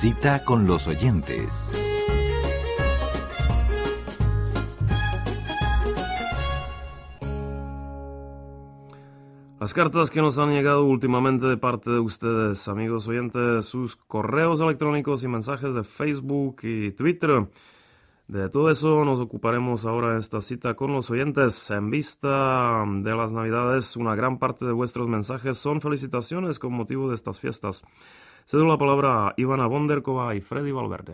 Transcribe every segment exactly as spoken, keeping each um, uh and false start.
Cita con los oyentes. Las cartas que nos han llegado últimamente de parte de ustedes, amigos oyentes, sus correos electrónicos y mensajes de Facebook y Twitter. De todo eso nos ocuparemos ahora en esta cita con los oyentes. En vista de las Navidades, una gran parte de vuestros mensajes son felicitaciones con motivo de estas fiestas. Cedo la palabra a Ivana Bonderkova y Freddy Valverde.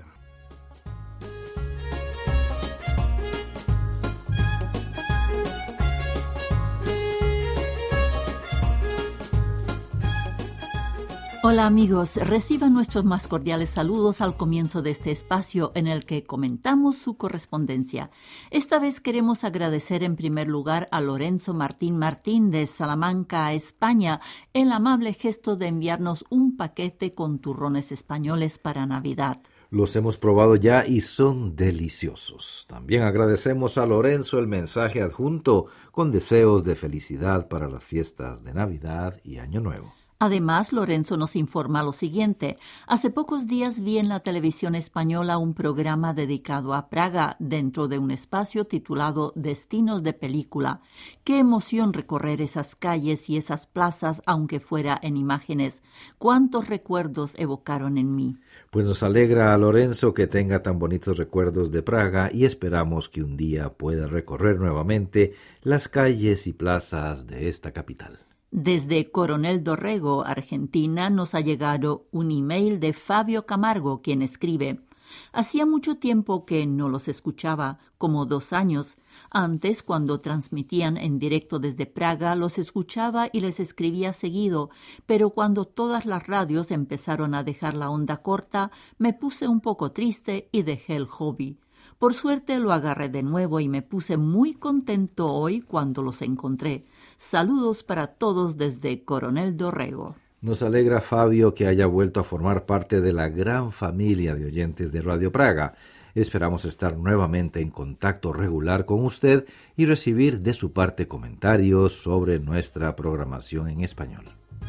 Hola amigos, reciban nuestros más cordiales saludos al comienzo de este espacio en el que comentamos su correspondencia. Esta vez queremos agradecer en primer lugar a Lorenzo Martín Martín de Salamanca, España, el amable gesto de enviarnos un paquete con turrones españoles para Navidad. Los hemos probado ya y son deliciosos. También agradecemos a Lorenzo el mensaje adjunto con deseos de felicidad para las fiestas de Navidad y Año Nuevo. Además, Lorenzo nos informa lo siguiente. Hace pocos días vi en la televisión española un programa dedicado a Praga dentro de un espacio titulado Destinos de Película. Qué emoción recorrer esas calles y esas plazas, aunque fuera en imágenes. Cuántos recuerdos evocaron en mí. Pues nos alegra a Lorenzo que tenga tan bonitos recuerdos de Praga y esperamos que un día pueda recorrer nuevamente las calles y plazas de esta capital. Desde Coronel Dorrego, Argentina, nos ha llegado un email de Fabio Camargo, quien escribe: hacía mucho tiempo que no los escuchaba, como dos años. Antes, cuando transmitían en directo desde Praga, los escuchaba y les escribía seguido, pero cuando todas las radios empezaron a dejar la onda corta, me puse un poco triste y dejé el hobby. Por suerte lo agarré de nuevo y me puse muy contento hoy cuando los encontré. Saludos para todos desde Coronel Dorrego. Nos alegra, Fabio, que haya vuelto a formar parte de la gran familia de oyentes de Radio Praga. Esperamos estar nuevamente en contacto regular con usted y recibir de su parte comentarios sobre nuestra programación en español.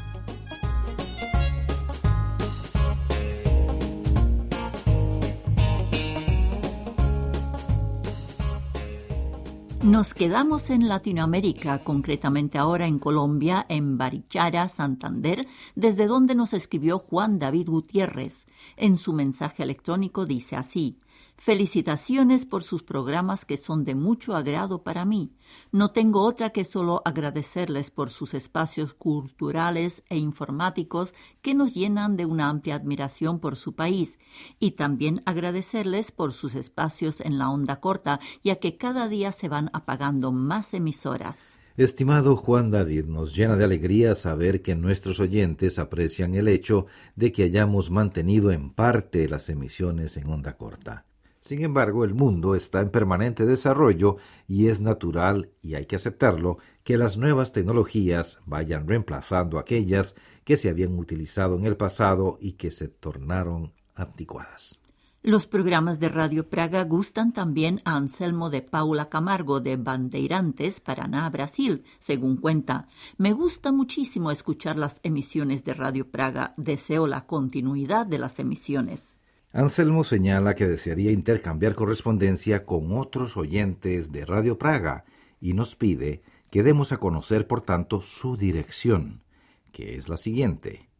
Nos quedamos en Latinoamérica, concretamente ahora en Colombia, en Barichara, Santander, desde donde nos escribió Juan David Gutiérrez. En su mensaje electrónico dice así: felicitaciones por sus programas que son de mucho agrado para mí. No tengo otra que solo agradecerles por sus espacios culturales e informáticos que nos llenan de una amplia admiración por su país, y también agradecerles por sus espacios en la onda corta, ya que cada día se van apagando más emisoras. Estimado Juan David, nos llena de alegría saber que nuestros oyentes aprecian el hecho de que hayamos mantenido en parte las emisiones en onda corta. Sin embargo, el mundo está en permanente desarrollo y es natural, y hay que aceptarlo, que las nuevas tecnologías vayan reemplazando aquellas que se habían utilizado en el pasado y que se tornaron anticuadas. Los programas de Radio Praga gustan también a Anselmo de Paula Camargo de Bandeirantes, Paraná, Brasil, según cuenta. Me gusta muchísimo escuchar las emisiones de Radio Praga. Deseo la continuidad de las emisiones. Anselmo señala que desearía intercambiar correspondencia con otros oyentes de Radio Praga y nos pide que demos a conocer, por tanto, su dirección, que es la siguiente: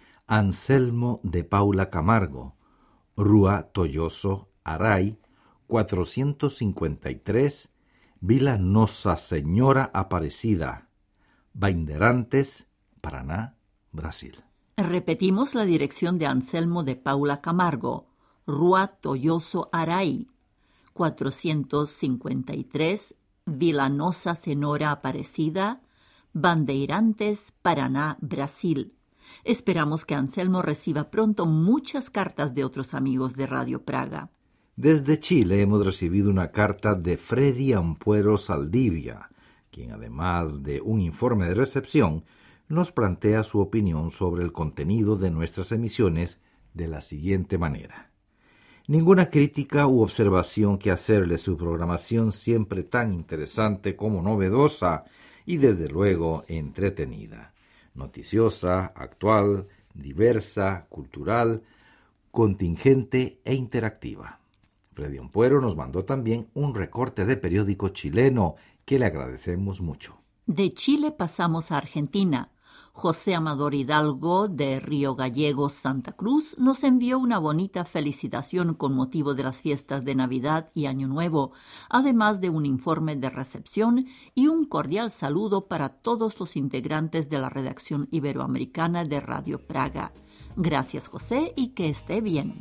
Anselmo de Paula Camargo, Rúa Tolloso, Aray, cuatrocientos cincuenta y tres, Vila Nossa Señora Aparecida, Bandeirantes, Paraná, Brasil. Repetimos la dirección de Anselmo de Paula Camargo: Rúa Tolloso, Aray, cuatrocientos cincuenta y tres, Vila Nossa Señora Aparecida, Bandeirantes, Paraná, Brasil. Esperamos que Anselmo reciba pronto muchas cartas de otros amigos de Radio Praga. Desde Chile hemos recibido una carta de Freddy Ampuero Saldivia, quien además de un informe de recepción, nos plantea su opinión sobre el contenido de nuestras emisiones de la siguiente manera: ninguna crítica u observación que hacerle, su programación siempre tan interesante como novedosa y desde luego entretenida, noticiosa, actual, diversa, cultural, contingente e interactiva. Freddy Ampuero nos mandó también un recorte de periódico chileno que le agradecemos mucho. De Chile pasamos a Argentina. José Amador Hidalgo, de Río Gallegos, Santa Cruz, nos envió una bonita felicitación con motivo de las fiestas de Navidad y Año Nuevo, además de un informe de recepción y un cordial saludo para todos los integrantes de la redacción iberoamericana de Radio Praga. Gracias, José, y que esté bien.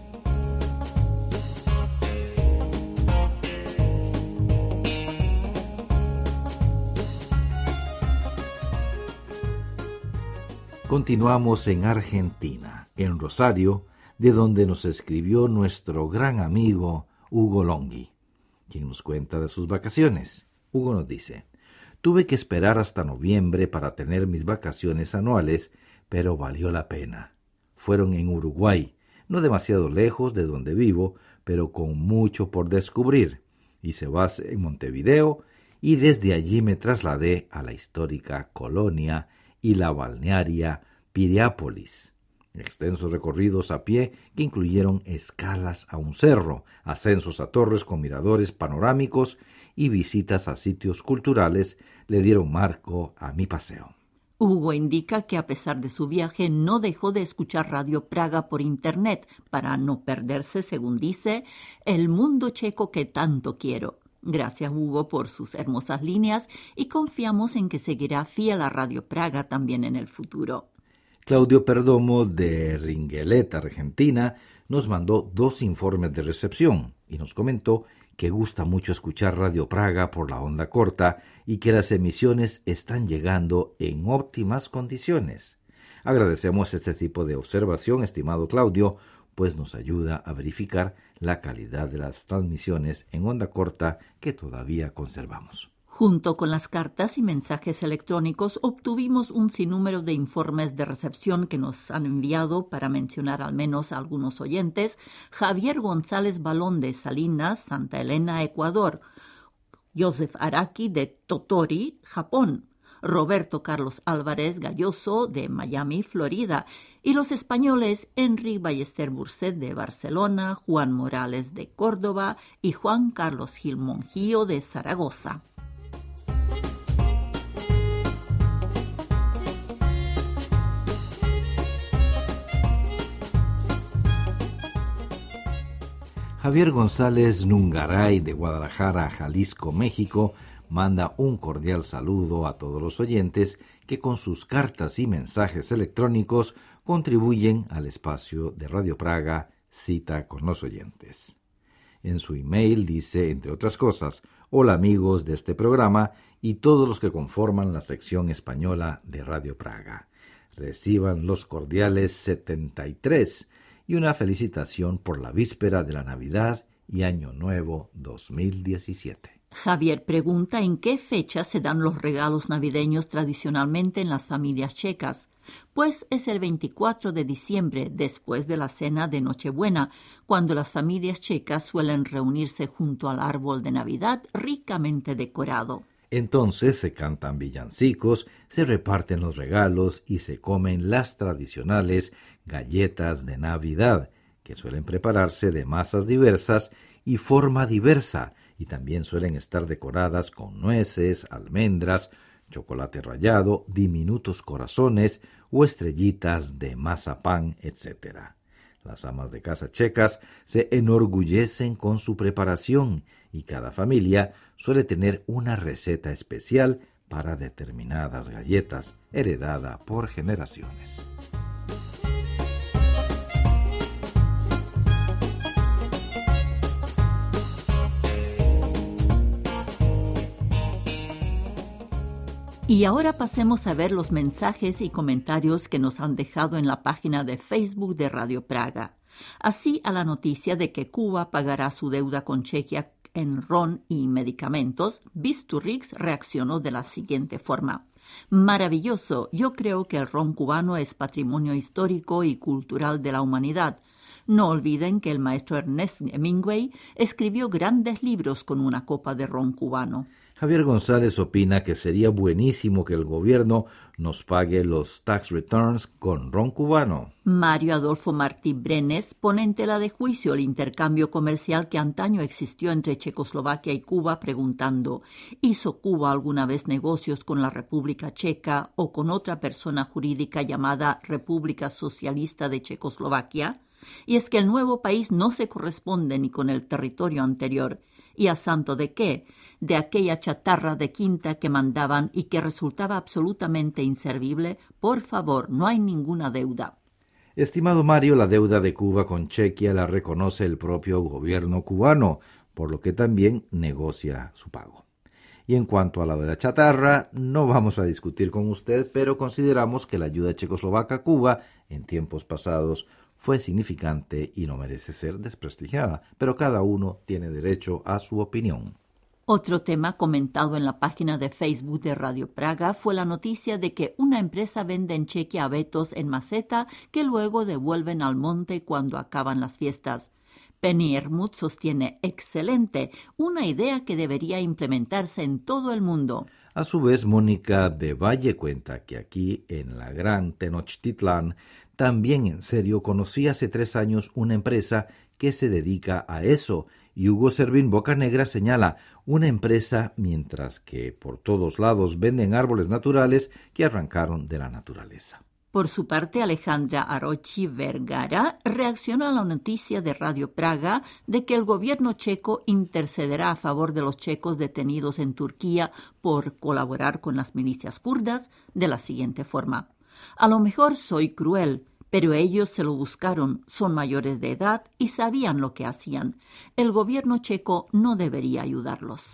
Continuamos en Argentina, en Rosario, de donde nos escribió nuestro gran amigo Hugo Longhi, quien nos cuenta de sus vacaciones. Hugo nos dice: tuve que esperar hasta noviembre para tener mis vacaciones anuales, pero valió la pena. Fueron en Uruguay, no demasiado lejos de donde vivo, pero con mucho por descubrir. Hice base en Montevideo y desde allí me trasladé a la histórica Colonia y la balnearia Piriápolis. Extensos recorridos a pie que incluyeron escalas a un cerro, ascensos a torres con miradores panorámicos y visitas a sitios culturales le dieron marco a mi paseo. Hugo indica que a pesar de su viaje no dejó de escuchar Radio Praga por internet para no perderse, según dice, el mundo checo que tanto quiero. Gracias, Hugo, por sus hermosas líneas y confiamos en que seguirá fiel a Radio Praga también en el futuro. Claudio Perdomo, de Ringuelet, Argentina, nos mandó dos informes de recepción y nos comentó que gusta mucho escuchar Radio Praga por la onda corta y que las emisiones están llegando en óptimas condiciones. Agradecemos este tipo de observación, estimado Claudio, pues nos ayuda a verificar la calidad de las transmisiones en onda corta que todavía conservamos. Junto con las cartas y mensajes electrónicos obtuvimos un sinnúmero de informes de recepción que nos han enviado, para mencionar al menos a algunos oyentes: Javier González Balón de Salinas, Santa Elena, Ecuador; Joseph Araki de Totori, Japón; Roberto Carlos Álvarez Galloso de Miami, Florida; y los españoles Enrique Ballester Burset de Barcelona, Juan Morales de Córdoba y Juan Carlos Gil Monjío de Zaragoza. Javier González Nungaray de Guadalajara, Jalisco, México, manda un cordial saludo a todos los oyentes que con sus cartas y mensajes electrónicos contribuyen al espacio de Radio Praga, Cita con los oyentes. En su email dice, entre otras cosas: hola amigos de este programa y todos los que conforman la sección española de Radio Praga. Reciban los cordiales setenta y tres y una felicitación por la víspera de la Navidad y Año Nuevo dos mil diecisiete. Javier pregunta en qué fecha se dan los regalos navideños tradicionalmente en las familias checas. Pues es el veinticuatro de diciembre, después de la cena de Nochebuena, cuando las familias checas suelen reunirse junto al árbol de Navidad ricamente decorado. Entonces se cantan villancicos, se reparten los regalos y se comen las tradicionales galletas de Navidad, que suelen prepararse de masas diversas y forma diversa, y también suelen estar decoradas con nueces, almendras, chocolate rallado, diminutos corazones o estrellitas de mazapán, etcétera. Las amas de casa checas se enorgullecen con su preparación y cada familia suele tener una receta especial para determinadas galletas, heredada por generaciones. Y ahora pasemos a ver los mensajes y comentarios que nos han dejado en la página de Facebook de Radio Praga. Así, a la noticia de que Cuba pagará su deuda con Chequia en ron y medicamentos, Bisturix reaccionó de la siguiente forma: maravilloso, yo creo que el ron cubano es patrimonio histórico y cultural de la humanidad. No olviden que el maestro Ernest Hemingway escribió grandes libros con una copa de ron cubano. Javier González opina que sería buenísimo que el gobierno nos pague los tax returns con ron cubano. Mario Adolfo Martí Brenes pone en tela de juicio el intercambio comercial que antaño existió entre Checoslovaquia y Cuba, preguntando: ¿hizo Cuba alguna vez negocios con la República Checa o con otra persona jurídica llamada República Socialista de Checoslovaquia? Y es que el nuevo país no se corresponde ni con el territorio anterior. ¿Y a santo de qué? De aquella chatarra de quinta que mandaban y que resultaba absolutamente inservible. Por favor, no hay ninguna deuda. Estimado Mario, la deuda de Cuba con Chequia la reconoce el propio gobierno cubano, por lo que también negocia su pago. Y en cuanto a la de la chatarra, no vamos a discutir con usted, pero consideramos que la ayuda checoslovaca a Cuba en tiempos pasados fue significante y no merece ser desprestigiada, pero cada uno tiene derecho a su opinión. Otro tema comentado en la página de Facebook de Radio Praga fue la noticia de que una empresa vende en Chequia abetos en maceta que luego devuelven al monte cuando acaban las fiestas. Penny Ermut sostiene: excelente, una idea que debería implementarse en todo el mundo. A su vez, Mónica de Valle cuenta que aquí, en la Gran Tenochtitlán, también en serio conocí hace tres años una empresa que se dedica a eso, y Hugo Servín Bocanegra señala una empresa mientras que por todos lados venden árboles naturales que arrancaron de la naturaleza. Por su parte, Alejandra Arochi Vergara reaccionó a la noticia de Radio Praga de que el gobierno checo intercederá a favor de los checos detenidos en Turquía por colaborar con las milicias kurdas de la siguiente forma: a lo mejor soy cruel, pero ellos se lo buscaron, son mayores de edad y sabían lo que hacían. El gobierno checo no debería ayudarlos.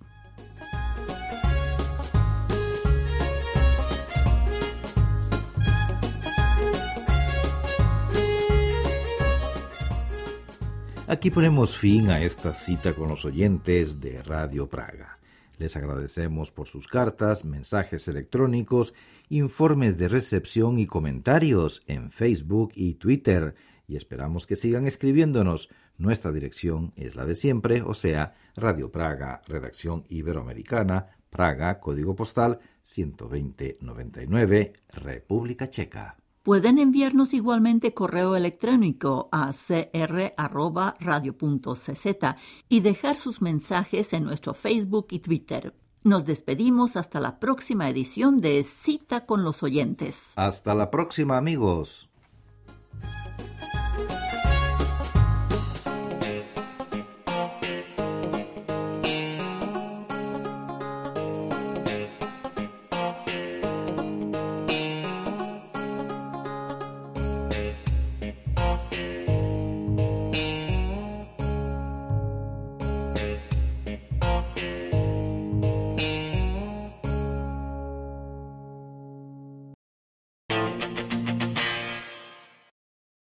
Aquí ponemos fin a esta cita con los oyentes de Radio Praga. Les agradecemos por sus cartas, mensajes electrónicos, informes de recepción y comentarios en Facebook y Twitter, y esperamos que sigan escribiéndonos. Nuestra dirección es la de siempre, o sea, Radio Praga, Redacción Iberoamericana, Praga, Código Postal ciento veinte noventa y nueve, República Checa. Pueden enviarnos igualmente correo electrónico a c r arroba radio punto c z y dejar sus mensajes en nuestro Facebook y Twitter. Nos despedimos hasta la próxima edición de Cita con los Oyentes. Hasta la próxima, amigos.